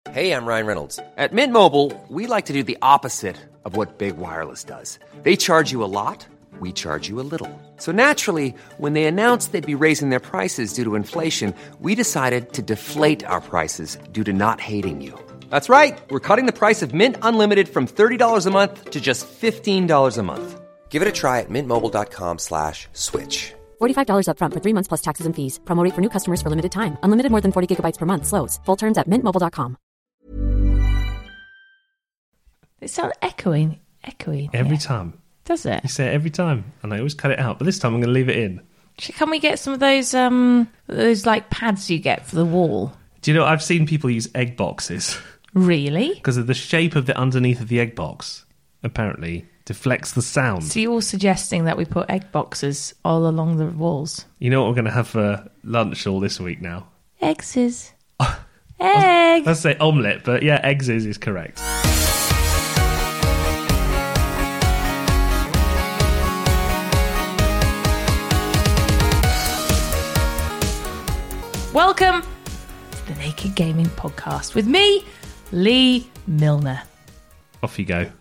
Hey, I'm Ryan Reynolds. At Mint Mobile, we like to do the opposite of what Big Wireless does. They charge you a lot, we charge you a little. So naturally, when they announced they'd be raising their prices due to inflation, we decided to deflate our prices due to not hating you. That's right. We're cutting the price of Mint Unlimited from $30 a month to just $15 a month. Give it a try at mintmobile.com/switch. $45 up front for 3 months plus taxes and fees. Promo rate for new customers for limited time. Unlimited more than 40 gigabytes per month. Slows full terms at mintmobile.com. It sounds echoing. Every time. Does it? You say it every time, and I always cut it out. But this time I'm going to leave it in. Can we get some of those like pads you get for the wall? Do you know, I've seen people use egg boxes. Really? Because of the shape of the underneath of the egg box, apparently, deflects the sound. So you're suggesting that we put egg boxes all along the walls? You know what we're going to have for lunch all this week now? Eggs. Egg. Let's say omelette, but yeah, eggs is correct. Welcome to the Naked Gaming Podcast with me, Lee Milner. Off you go.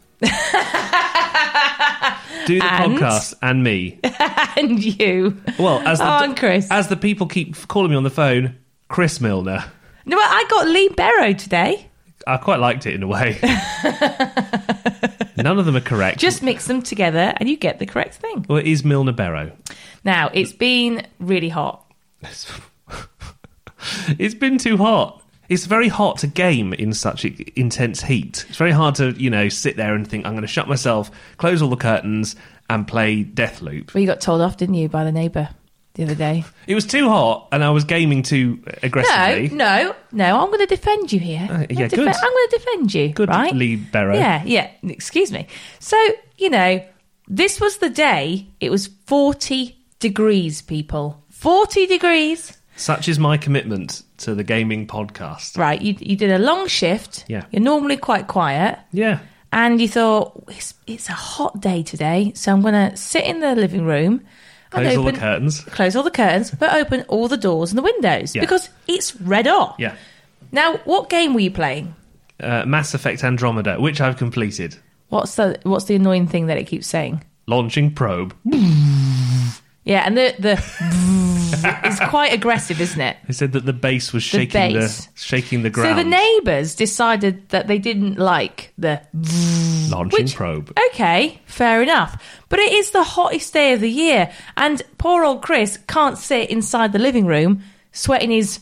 Do the podcast and me. And you. Well, and Chris. As the people keep calling me on the phone, Chris Milner. No, I got Lee Barrow today. I quite liked it in a way. None of them are correct. Just mix them together and you get the correct thing. Well, it is Milner Barrow. Now, it's been really hot. It's been too hot. It's very hot to game in such intense heat. It's very hard to, sit there and think, I'm going to shut myself, close all the curtains, and play Deathloop. Well, you got told off, didn't you, by the neighbour the other day? It was too hot, and I was gaming too aggressively. No, I'm going to defend you here. Good. I'm going to defend you, good, right? Lee Barrow. Yeah, excuse me. So, this was the day, it was 40 degrees, people. 40 degrees. Such is my commitment to the gaming podcast. Right, you did a long shift. Yeah. You're normally quite quiet. Yeah. And you thought, it's a hot day today, so I'm going to sit in the living room. Close all the curtains, but open all the doors and the windows. Yeah. Because it's red hot. Yeah. Now, what game were you playing? Mass Effect Andromeda, which I've completed. What's the annoying thing that it keeps saying? Launching probe. Yeah, and the is quite aggressive, isn't it? They said that the bass was shaking the ground. So the neighbours decided that they didn't like the launching probe. Okay, fair enough. But it is the hottest day of the year, and poor old Chris can't sit inside the living room sweating his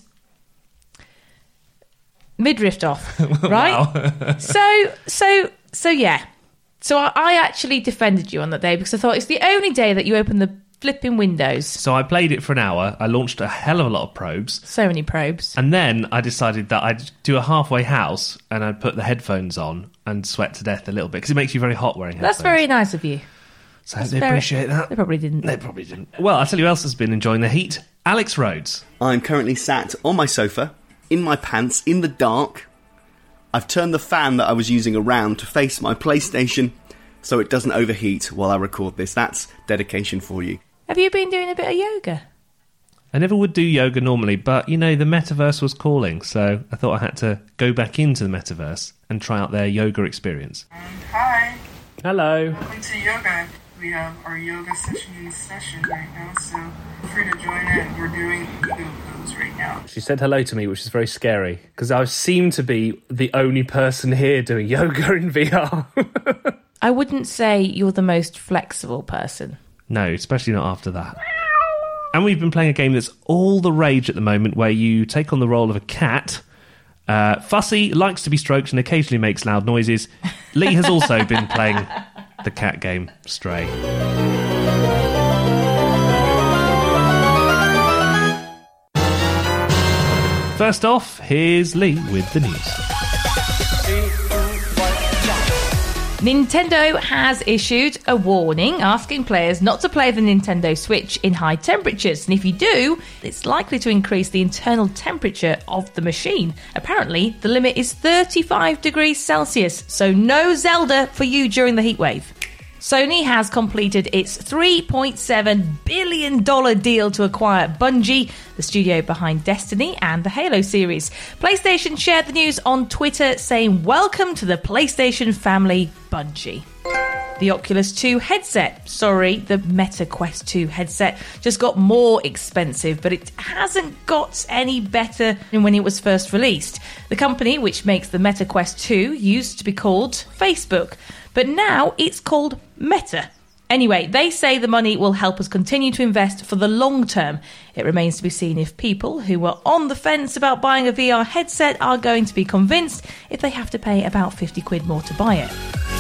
midriff off, right? So yeah. So I actually defended you on that day because I thought it's the only day that you open the flipping windows. So I played it for an hour. I launched a hell of a lot of probes. So many probes. And then I decided that I'd do a halfway house and I'd put the headphones on and sweat to death a little bit because it makes you very hot wearing headphones. That's very nice of you. So they appreciate that. They probably didn't. Well, I'll tell you who else has been enjoying the heat. Alex Rhodes. I'm currently sat on my sofa, in my pants, in the dark. I've turned the fan that I was using around to face my PlayStation so it doesn't overheat while I record this. That's dedication for you. Have you been doing a bit of yoga? I never would do yoga normally, but, the metaverse was calling, so I thought I had to go back into the metaverse and try out their yoga experience. Hi. Hello. Welcome to yoga. We have our yoga session right now, so feel free to join in. We're doing ego pose right now. She said hello to me, which is very scary, because I seem to be the only person here doing yoga in VR. I wouldn't say you're the most flexible person. No, especially not after that. And we've been playing a game that's all the rage at the moment, where you take on the role of a cat. Fussy, likes to be stroked and occasionally makes loud noises. Lee has also been playing the cat game, Stray. First off, here's Lee with the news. Nintendo has issued a warning asking players not to play the Nintendo Switch in high temperatures. And if you do, it's likely to increase the internal temperature of the machine. Apparently, the limit is 35 degrees Celsius, so no Zelda for you during the heatwave. Sony has completed its $3.7 billion deal to acquire Bungie, the studio behind Destiny and the Halo series. PlayStation shared the news on Twitter saying, "Welcome to the PlayStation family, Bungie." The Oculus 2 headset, the Meta Quest 2 headset, just got more expensive, but it hasn't got any better than when it was first released. The company, which makes the Meta Quest 2, used to be called Facebook, but now it's called Meta. Anyway, they say the money will help us continue to invest for the long term. It remains to be seen if people who were on the fence about buying a VR headset are going to be convinced if they have to pay about 50 quid more to buy it.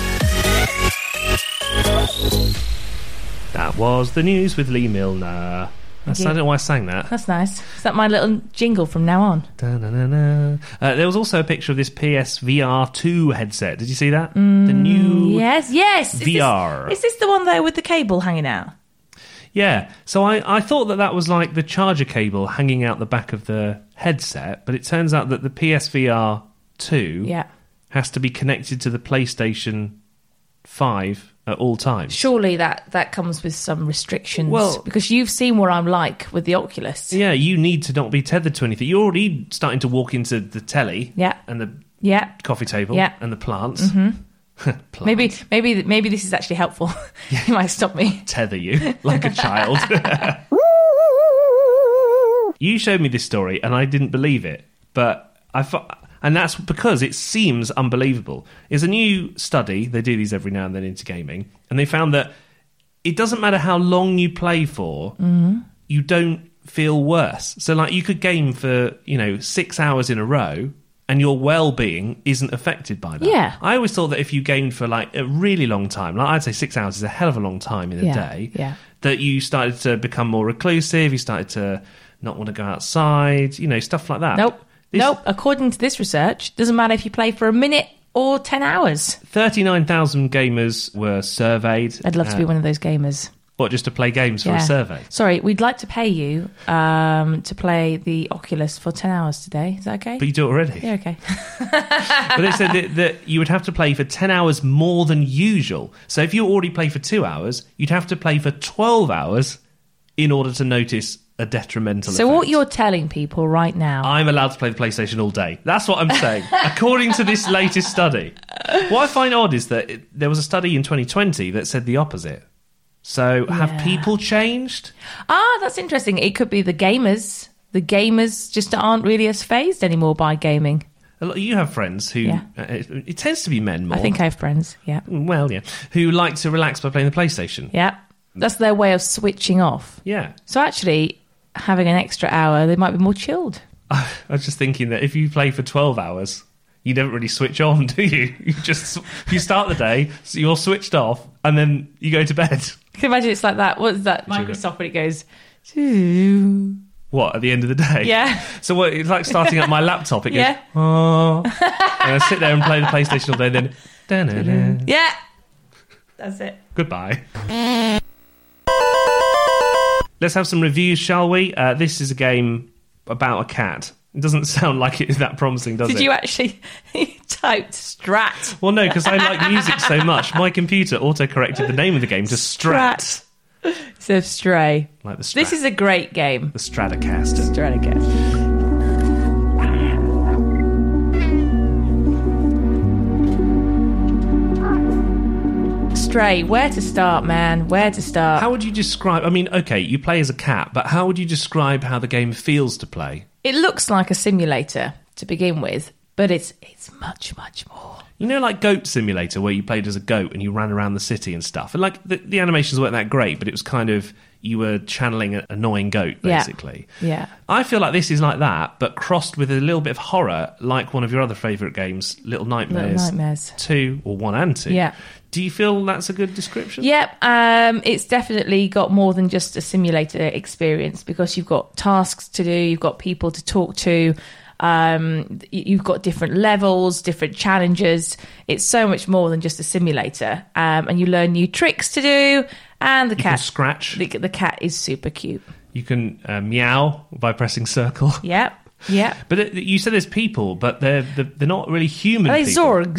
That was the news with Lee Milner. I don't know why I sang that. That's nice. Is that my little jingle from now on? There was also a picture of this PSVR 2 headset. Did you see that? The new Yes. VR. Is this the one, though, with the cable hanging out? Yeah. So I thought that was like the charger cable hanging out the back of the headset, but it turns out that the PSVR 2 has to be connected to the PlayStation 5 at all times. Surely that comes with some restrictions. Well, because you've seen what I'm like with the Oculus. Yeah, you need to not be tethered to anything. You're already starting to walk into the telly and the coffee table and the plants. Mm-hmm. Plants. Maybe this is actually helpful. You might stop me. Tether you like a child. You showed me this story and I didn't believe it, but and that's because it seems unbelievable. It's a new study. They do these every now and then into gaming. And they found that it doesn't matter how long you play for, you don't feel worse. So, like, you could game for, 6 hours in a row and your well-being isn't affected by that. Yeah. I always thought that if you gamed for, like, a really long time, like I'd say 6 hours is a hell of a long time in a day, that you started to become more reclusive, you started to not want to go outside, stuff like that. Nope. According to this research, doesn't matter if you play for a minute or 10 hours. 39,000 gamers were surveyed. I'd love to be one of those gamers. What, just to play games for a survey? Sorry, we'd like to pay you to play the Oculus for 10 hours today. Is that okay? But you do it already. Yeah, okay. But they said that you would have to play for 10 hours more than usual. So if you already play for 2 hours, you'd have to play for 12 hours in order to notice a detrimental effect. So what you're telling people right now... I'm allowed to play the PlayStation all day. That's what I'm saying, according to this latest study. What I find odd is that there was a study in 2020 that said the opposite. So have people changed? That's interesting. It could be the gamers. The gamers just aren't really as fazed anymore by gaming. You have friends who... it tends to be men more. I think I have friends, Well, yeah. Who like to relax by playing the PlayStation. Yeah. That's their way of switching off. Yeah. So actually, having an extra hour, they might be more chilled. I was just thinking that if you play for 12 hours, you don't really switch on, do you? You start the day, so you're switched off, and then you go to bed. Can you imagine it's like that? What is that? Microsoft when it goes... What, at the end of the day? Yeah. So what, it's like starting up my laptop. It goes, oh. And I sit there and play the PlayStation all day, then... Da-na-na. Yeah. That's it. Goodbye. Let's have some reviews, shall we? This is a game about a cat. It doesn't sound like it is that promising, does it? Did you actually type Strat? Well, no, because I like music so much. My computer auto-corrected the name of the game to Strat. Instead of Stray. Like the Strat. This is a great game. The Stratocaster. Stratocaster. Stray, where to start, man? Where to start? How would you describe... I mean, okay, you play as a cat, but how would you describe how the game feels to play? It looks like a simulator to begin with, but it's much, much more. You know, like Goat Simulator, where you played as a goat and you ran around the city and stuff. And, like, the animations weren't that great, but it was kind of... You were channeling an annoying goat, basically. Yeah. I feel like this is like that, but crossed with a little bit of horror, like one of your other favourite games, Little Nightmares. Little Nightmares. 2, or 1 and 2. Yeah. Do you feel that's a good description? Yep. It's definitely got more than just a simulator experience because you've got tasks to do, you've got people to talk to, you've got different levels, different challenges. It's so much more than just a simulator. And you learn new tricks to do. And the cat... You can scratch. The cat is super cute. You can meow by pressing circle. Yep. But you said there's people, but they're not really human Are they people. Zorgs?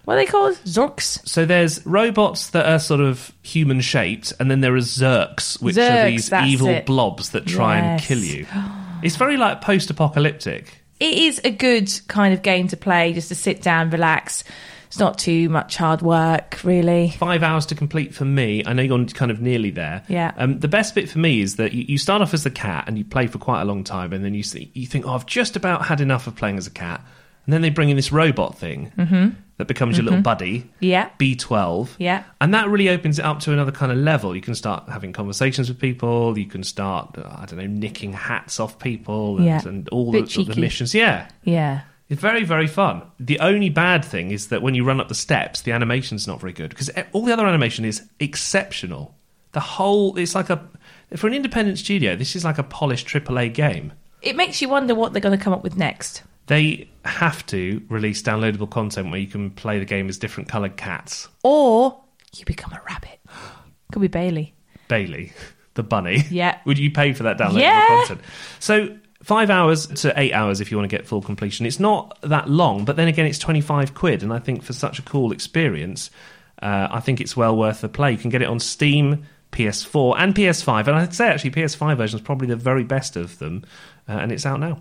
What are they called? Zorks? So there's robots that are sort of human-shaped, and then there are Zerks, which are these evil blobs that try and kill you. It's very like post-apocalyptic. It is a good kind of game to play, just to sit down, relax. It's not too much hard work, really. 5 hours to complete for me. I know you're kind of nearly there. Yeah. The best bit for me is that you start off as the cat and you play for quite a long time, and then you think, I've just about had enough of playing as a cat. And then they bring in this robot thing that becomes your little buddy. Yeah. B12. Yeah. And that really opens it up to another kind of level. You can start having conversations with people. You can start, nicking hats off people and all the missions. Yeah. Yeah. It's very, very fun. The only bad thing is that when you run up the steps, the animation's not very good, because all the other animation is exceptional. It's like for an independent studio, this is like a polished AAA game. It makes you wonder what they're going to come up with next. They have to release downloadable content where you can play the game as different coloured cats. Or you become a rabbit. Could be Bailey. Bailey, the bunny. Yeah. Would you pay for that downloadable content? So 5 hours to 8 hours if you want to get full completion. It's not that long, but then again, it's 25 quid. And I think for such a cool experience, I think it's well worth the play. You can get it on Steam, PS4 and PS5. And I'd say actually PS5 version is probably the very best of them. And it's out now.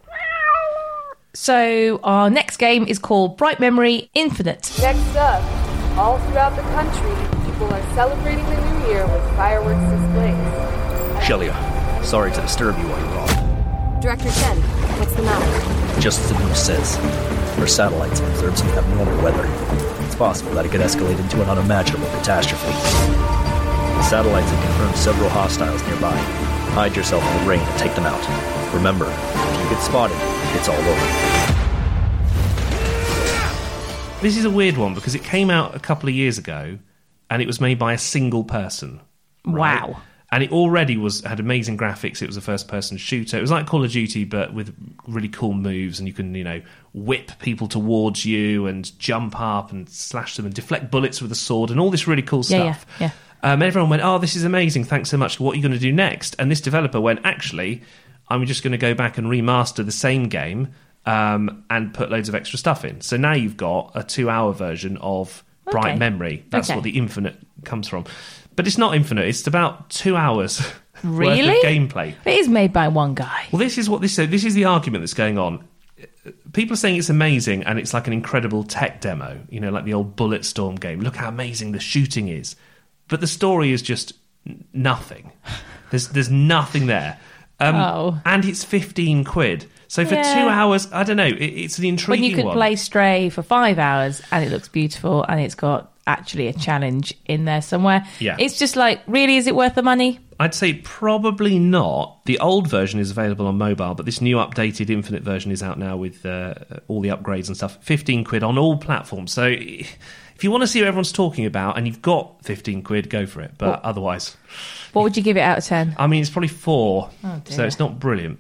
So our next game is called Bright Memory Infinite. Next up, all throughout the country, people are celebrating the new year with fireworks displays. Shelia, sorry to disturb you while you're off. Director Chen, what's the matter? Just as the news says, our satellites have observed some abnormal weather. It's possible that it could escalate into an unimaginable catastrophe. The satellites have confirmed several hostiles nearby. Hide yourself in the rain and take them out. Remember, if you get spotted, it's all over. This is a weird one because it came out a couple of years ago and it was made by a single person. Right? Wow. And it already had amazing graphics. It was a first-person shooter. It was like Call of Duty, but with really cool moves, and you can, whip people towards you and jump up and slash them and deflect bullets with a sword and all this really cool stuff. Yeah. And everyone went, oh, this is amazing. Thanks so much. What are you going to do next? And this developer went, actually, I'm just going to go back and remaster the same game and put loads of extra stuff in. So now you've got a 2-hour version of Bright Memory. That's what the Infinite comes from. But it's not Infinite. It's about 2 hours worth of gameplay. It is made by one guy. Well, this is the argument that's going on. People are saying it's amazing and it's like an incredible tech demo, like the old Bulletstorm game. Look how amazing the shooting is. But the story is just nothing. There's nothing there. And it's 15 quid. So for 2 hours, I don't know, it's an intriguing one. When you could play Stray for 5 hours and it looks beautiful and it's got actually a challenge in there somewhere. Yeah. It's just like, really, is it worth the money? I'd say probably not. The old version is available on mobile, but this new updated Infinite version is out now with all the upgrades and stuff. 15 quid on all platforms. So if you want to see what everyone's talking about and you've got 15 quid, go for it. But otherwise... What would you give it out of 10? I mean, it's probably 4. Oh, dear. So it's not brilliant.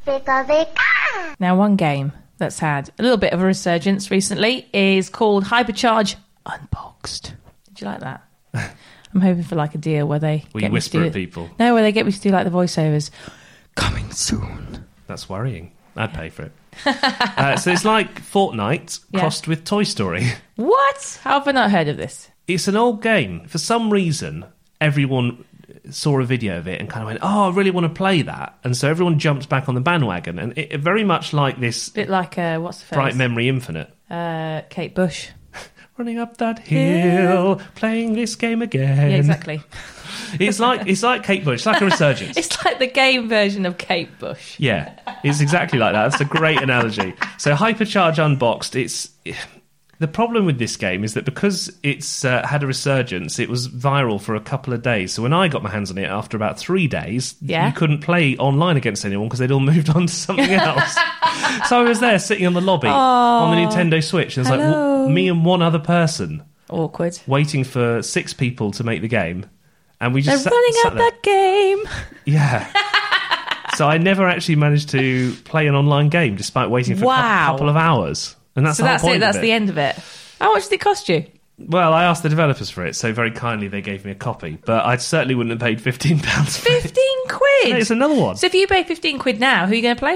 Now, one game that's had a little bit of a resurgence recently is called Hypercharge Unboxed. Did you like that? I'm hoping for like a deal where they get me to do... at people? No, where they get me to do like the voiceovers. Coming soon. That's worrying. I'd pay for it. So it's like Fortnite crossed with Toy Story. What? How have I not heard of this? It's an old game. For some reason, everyone saw a video of it and kind of went, oh, I really want to play that. And so everyone jumped back on the bandwagon. And it very much like this... Bit like, what's the face? Bright Memory Infinite. Kate Bush. Running up that hill, playing this game again. Yeah, exactly. It's like Kate Bush. It's like a resurgence. It's like the game version of Kate Bush. Yeah, it's exactly like that. That's a great analogy. So Hypercharge Unboxed, the problem with this game is that because it's had a resurgence, it was viral for a couple of days. So when I got my hands on it after about 3 days, you couldn't play online against anyone because they'd all moved on to something else. So I was there sitting on the lobby on the Nintendo Switch, and there's like me and one other person. Awkward. Waiting for 6 people to make the game. And we just They're running out that game. Yeah. So I never actually managed to play an online game despite waiting for a couple of hours. And that's it. That's the end of it. How much did it cost you? Well, I asked the developers for it, so very kindly they gave me a copy. But I certainly wouldn't have paid £15 for it. 15 quid? No, it's another one. So if you pay 15 quid now, who are you going to play with?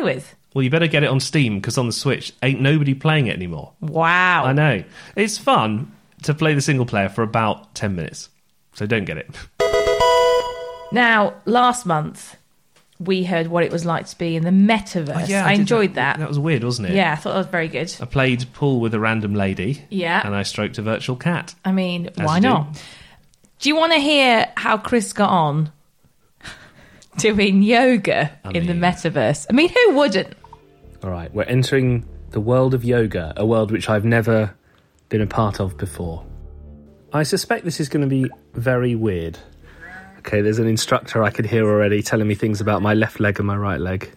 Well, you better get it on Steam, because on the Switch, ain't nobody playing it anymore. Wow. I know. It's fun to play the single player for about 10 minutes. So don't get it. Now, last month, we heard what it was like to be in the metaverse. Oh, yeah, I enjoyed that. That was weird, wasn't it? Yeah, I thought that was very good. I played pool with a random lady. Yeah. And I stroked a virtual cat. I mean, As why you do. not? Do you want to hear how Chris got on doing yoga in the metaverse? I mean, who wouldn't? All right, we're entering the world of yoga, a world which I've never been a part of before. I suspect this is going to be very weird. Okay, there's an instructor I could hear already telling me things about my left leg and my right leg.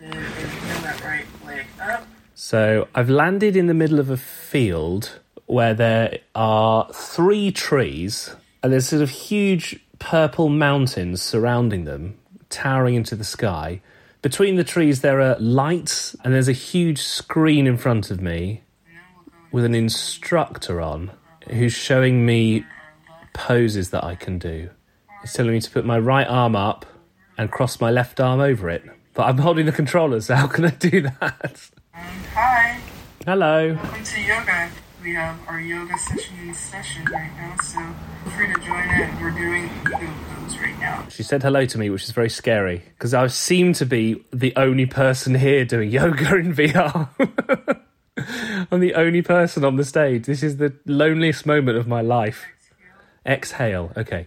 So I've landed in the middle of a field where there are 3 trees, and there's sort of huge purple mountains surrounding them, towering into the sky. Between the trees there are lights, and there's a huge screen in front of me with an instructor on who's showing me poses that I can do. He's telling me to put my right arm up and cross my left arm over it. But I'm holding the controller, so how can I do that? Hi. Hello. Welcome to yoga. We have our yoga session right now, so feel free to join in. We're doing those right now. She said hello to me, which is very scary, because I seem to be the only person here doing yoga in VR. I'm the only person on the stage. This is the loneliest moment of my life. Exhale. Okay.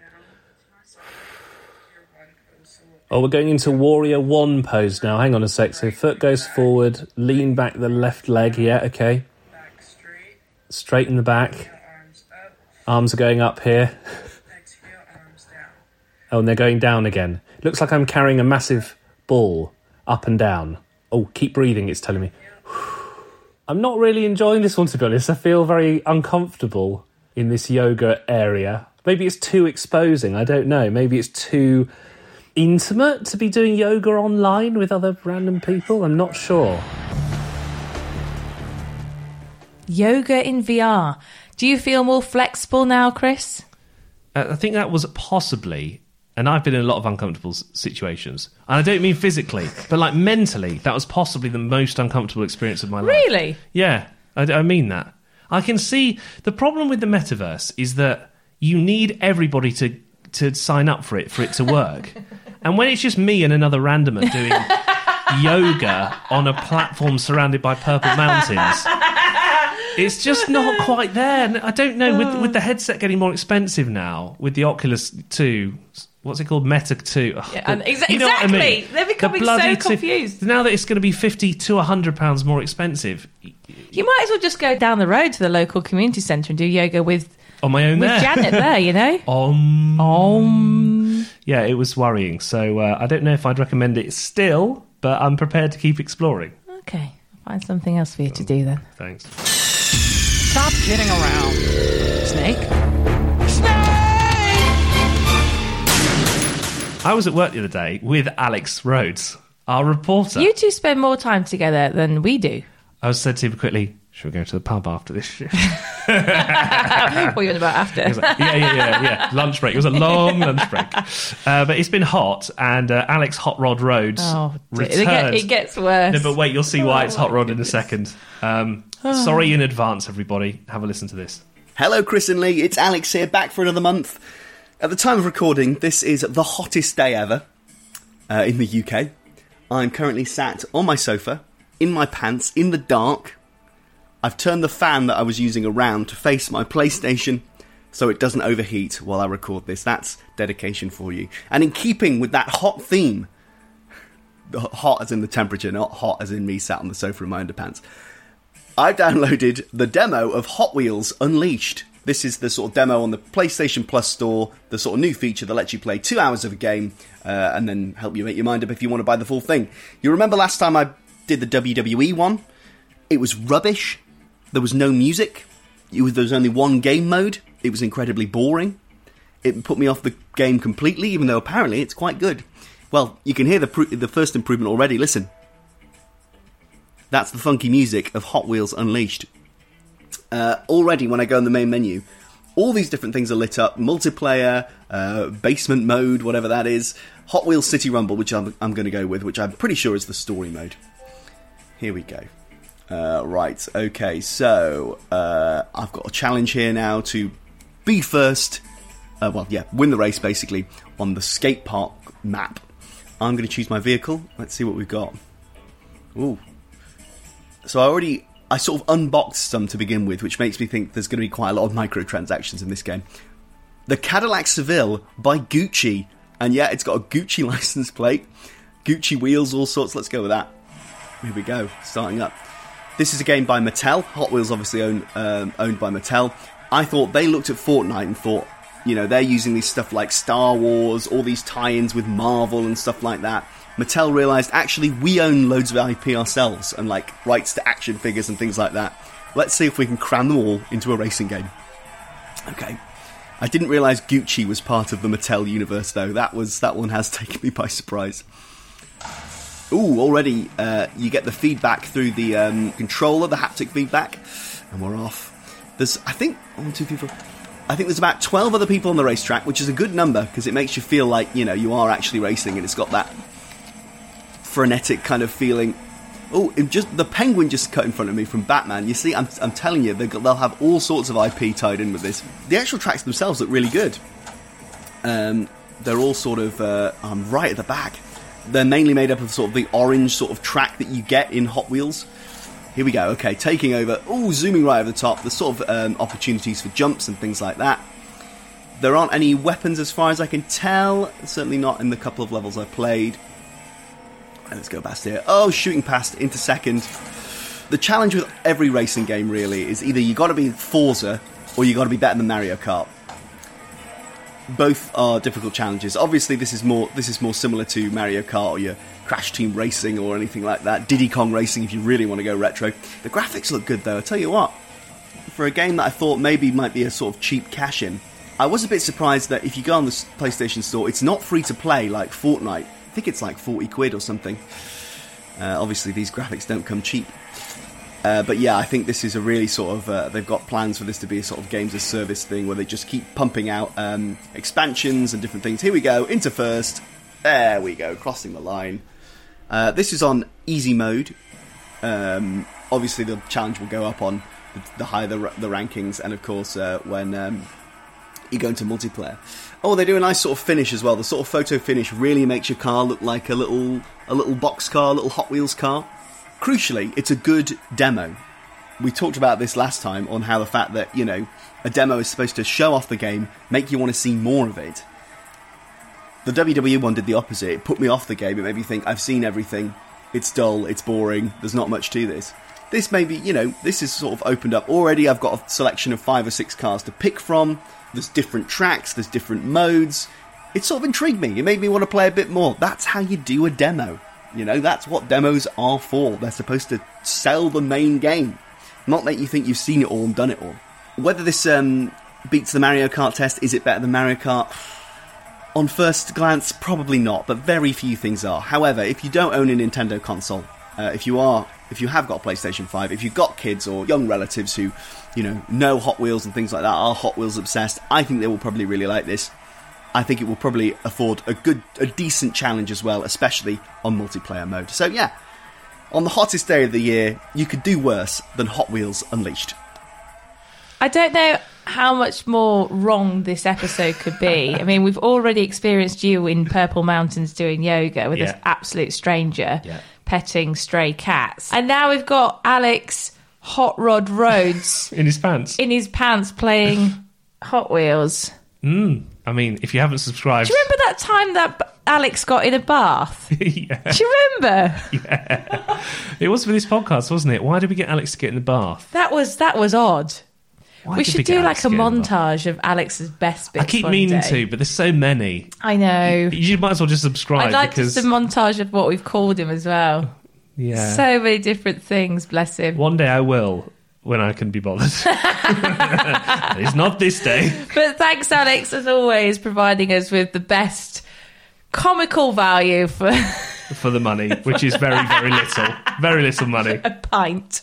Oh, we're going into Warrior 1 pose now. Hang on a sec. So foot goes forward, lean back the left leg. Yeah, okay. Straighten the back. Arms are going up here. Oh, and they're going down again. Looks like I'm carrying a massive ball up and down. Oh, keep breathing, it's telling me. I'm not really enjoying this one, to be honest. I feel very uncomfortable in this yoga area. Maybe it's too exposing. I don't know. Maybe it's too intimate to be doing yoga online with other random people. I'm not sure. Yoga in VR. Do you feel more flexible now, Chris? I think that was possibly, and I've been in a lot of uncomfortable situations, and I don't mean physically, but like mentally, that was possibly the most uncomfortable experience of my life. Really? Yeah, I mean that. I can see the problem with the metaverse is that you need everybody to sign up for it to work. And when it's just me and another randomer doing yoga on a platform surrounded by purple mountains, it's just not quite there. And I don't know, with the headset getting more expensive now, with the Oculus 2, what's it called? Meta 2. Yeah, and you know what I mean? They're becoming so confused. Now that it's going to be £50 to £100 more expensive. You might as well just go down the road to the local community centre and do yoga with on my own there. Janet there, you know? Yeah, it was worrying. So I don't know if I'd recommend it still, but I'm prepared to keep exploring. Okay, I'll find something else for you to do then. Thanks. Stop kidding around. Snake? I was at work the other day with Alex Rhodes, our reporter. You two spend more time together than we do. I was said to him quickly, should we go to the pub after this shift? What are you on about after? He was like, yeah. Lunch break. It was a long lunch break. But it's been hot, and Alex Hot Rod Rhodes returned. It gets worse. No, but wait, you'll see why it's Hot Rod in a second. Sorry in advance, everybody. Have a listen to this. Hello, Chris and Lee. It's Alex here, back for another month. At the time of recording, this is the hottest day ever in the UK. I'm currently sat on my sofa, in my pants, in the dark. I've turned the fan that I was using around to face my PlayStation so it doesn't overheat while I record this. That's dedication for you. And in keeping with that hot theme, hot as in the temperature, not hot as in me sat on the sofa in my underpants, I downloaded the demo of Hot Wheels Unleashed. This is the sort of demo on the PlayStation Plus store, the sort of new feature that lets you play 2 hours of a game and then help you make your mind up if you want to buy the full thing. You remember last time I did the WWE one? It was rubbish. There was no music. There was only one game mode. It was incredibly boring. It put me off the game completely, even though apparently it's quite good. Well, you can hear the first improvement already. Listen. That's the funky music of Hot Wheels Unleashed. Already, when I go in the main menu, all these different things are lit up. Multiplayer, basement mode, whatever that is. Hot Wheels City Rumble, which I'm going to go with, which I'm pretty sure is the story mode. Here we go. Right, okay, so I've got a challenge here now to be first, win the race basically on the skate park map. I'm going to choose my vehicle. Let's see what we've got. Ooh. So I sort of unboxed some to begin with, which makes me think there's going to be quite a lot of microtransactions in this game. The Cadillac Seville by Gucci. And yeah, it's got a Gucci license plate. Gucci wheels, all sorts. Let's go with that. Here we go, starting up. This is a game by Mattel. Hot Wheels obviously owned by Mattel. I thought they looked at Fortnite and thought, they're using these stuff like Star Wars, all these tie-ins with Marvel and stuff like that. Mattel realised, actually, we own loads of IP ourselves and, rights to action figures and things like that. Let's see if we can cram them all into a racing game. Okay. I didn't realise Gucci was part of the Mattel universe, though. That one has taken me by surprise. Ooh, already you get the feedback through the controller, the haptic feedback, and we're off. There's, I think, 1, 2, 3, 4... I think there's about 12 other people on the racetrack, which is a good number, because it makes you feel like, you are actually racing, and it's got that frenetic kind of feeling. Oh, the penguin just cut in front of me from Batman. You see, I'm telling you, they'll have all sorts of IP tied in with this. The actual tracks themselves look really good. They're all sort of right at the back. They're mainly made up of sort of the orange sort of track that you get in Hot Wheels. Here we go, okay, taking over. Ooh, zooming right over the top. There's sort of opportunities for jumps and things like that. There aren't any weapons as far as I can tell. Certainly not in the couple of levels I played. Let's go past here. Oh, shooting past into second. The challenge with every racing game, really, is either you got to be Forza or you got to be better than Mario Kart. Both are difficult challenges. Obviously, this is more similar to Mario Kart or your Crash Team Racing or anything like that. Diddy Kong Racing, if you really want to go retro. The graphics look good, though. I tell you what, for a game that I thought maybe might be a sort of cheap cash-in, I was a bit surprised that if you go on the PlayStation Store, it's not free to play like Fortnite. I think it's like 40 quid or something. Obviously, these graphics don't come cheap. But yeah, I think this is a really sort of... they've got plans for this to be a sort of games as service thing where they just keep pumping out expansions and different things. Here we go, into first. There we go, crossing the line. This is on easy mode. Obviously, the challenge will go up on the higher the rankings, and of course, when you go into multiplayer. Oh, they do a nice sort of finish as well. The sort of photo finish really makes your car look like a little box car, a little Hot Wheels car. Crucially, it's a good demo. We talked about this last time on how the fact that, a demo is supposed to show off the game, make you want to see more of it. The WWE one did the opposite. It put me off the game. It made me think, I've seen everything. It's dull. It's boring. There's not much to this. This maybe, this is sort of opened up. Already I've got a selection of 5 or 6 cars to pick from. There's different tracks. There's different modes. It sort of intrigued me. It made me want to play a bit more. That's how you do a demo. That's what demos are for. They're supposed to sell the main game. Not make you think you've seen it all and done it all. Whether this beats the Mario Kart test, is it better than Mario Kart? On first glance, probably not, but very few things are. However, if you don't own a Nintendo console, if you have got a PlayStation 5, if you've got kids or young relatives who, know Hot Wheels and things like that, are Hot Wheels obsessed, I think they will probably really like this. I think it will probably afford a decent challenge as well, especially on multiplayer mode. So yeah, on the hottest day of the year, you could do worse than Hot Wheels Unleashed. I don't know how much more wrong this episode could be. I mean, we've already experienced you in Purple Mountains doing yoga with this absolute stranger petting stray cats. And now we've got Alex Hot Rod Rhodes in his pants playing Hot Wheels. I mean, if you haven't subscribed... Do you remember that time that Alex got in a bath? Yeah. Do you remember? Yeah. It was for this podcast, wasn't it? Why did we get Alex to get in the bath? That was odd. We should do like a montage of Alex's best bits. I keep meaning to, but there's so many. I know. You might as well just subscribe. I'd like just a montage of what we've called him as well. Yeah. So many different things, bless him. One day I will, when I can be bothered. It's not this day. But thanks, Alex, as always, providing us with the best comical value for the money, which is very, very little. Very little money. A pint.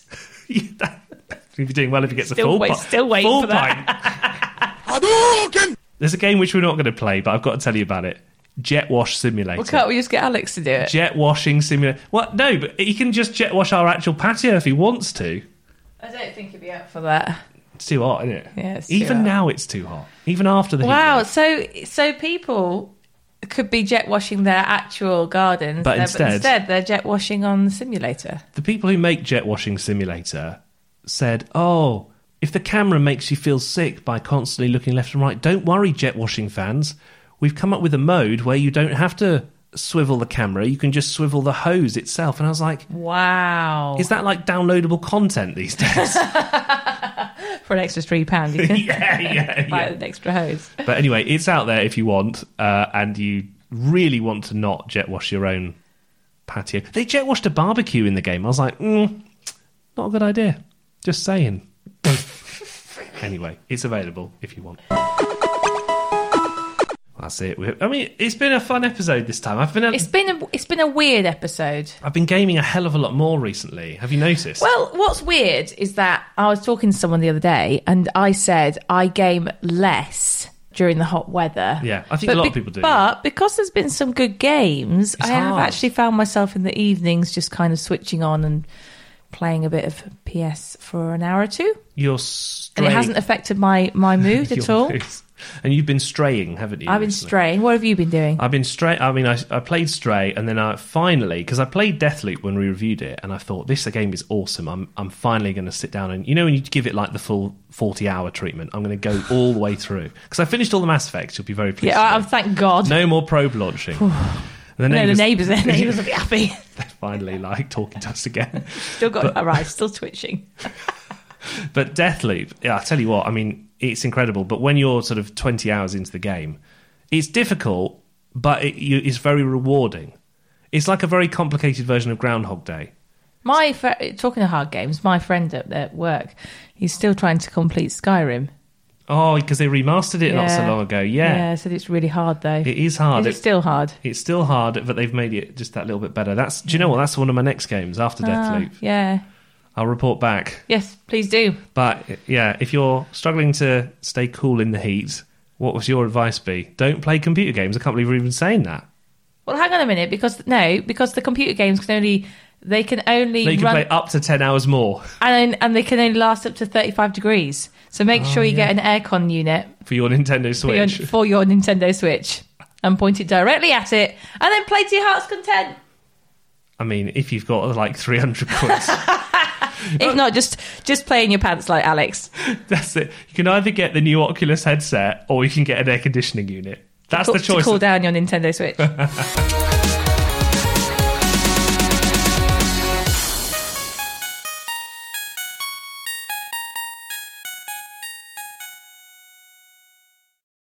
You'd be doing well if you get the full pint. Still waiting full for pint. that. There's a game which we're not going to play, but I've got to tell you about it. jet wash simulator. Well, can't we just get Alex to do it? Jet washing simulator. What? No, but he can just jet wash our actual patio if he wants to. I don't think he'd be up for that. It's too hot, isn't it? Yeah, it's too Even hot. now it's too hot. Even after the heat Wow, wave. so people could be jet washing their actual gardens, But instead they're jet washing on the simulator. The people who make jet washing simulator said, oh, if the camera makes you feel sick by constantly looking left and right, don't worry, jet washing fans. We've come up with a mode where you don't have to swivel the camera, you can just swivel the hose itself. And I was like, wow. Is that like downloadable content these days? For an extra £3, you can yeah. buy an extra hose. But anyway, it's out there if you want, and you really want to not jet wash your own patio. They jet washed a barbecue in the game. I was like, not a good idea. Just saying. Anyway, it's available if you want. That's it. I mean, it's been a fun episode this time. It's been a weird episode. I've been gaming a hell of a lot more recently. Have you noticed? Well, what's weird is that I was talking to someone the other day and I said I game less during the hot weather. Yeah, I think a lot of people do. But because there's been some good games, I have hard. actually found myself in the evenings just kind of switching on and playing a bit of PS for an hour or two. You're And straying. it hasn't affected my mood at Your all. moves. And you've been straying, haven't you? I've been recently? straying. What have you been doing? I've been Stray. I mean, I played Stray, and then I finally, because I played Deathloop when we reviewed it, and I thought this game is awesome. I'm finally going to sit down and, you know, when you give it like the full 40-hour treatment, I'm going to go all the way through because I finished all the Mass Effects. You'll be very pleased. Yeah, thank God. No more probe launching. The The neighbours will be happy. They're finally like talking to us again. Still got right, still twitching. But Deathloop, yeah, I tell you what, I mean, it's incredible. But when you're sort of 20 hours into the game, it's difficult, but it's very rewarding. It's like a very complicated version of Groundhog Day. Talking of hard games, my friend at work, he's still trying to complete Skyrim. Oh, because they remastered it not so long ago. Yeah, I said it's really hard though. It is hard. Is it still hard? It's still hard, but they've made it just that little bit better. Do you know what? That's one of my next games after Deathloop. Yeah. I'll report back. Yes, please do. But yeah, if you're struggling to stay cool in the heat, what was your advice be? Don't play computer games. I can't believe we're even saying that. Well, hang on a minute, because the computer games can only run, play up to 10 hours more and they can only last up to 35 degrees. So make sure you get an aircon unit for your Nintendo Switch. For your Nintendo Switch, and point it directly at it, and then play to your heart's content. I mean, if you've got like 300 quid. If not, just play in your pants like Alex. That's it. You can either get the new Oculus headset or you can get an air conditioning unit. That's the choice. To cool down your Nintendo Switch.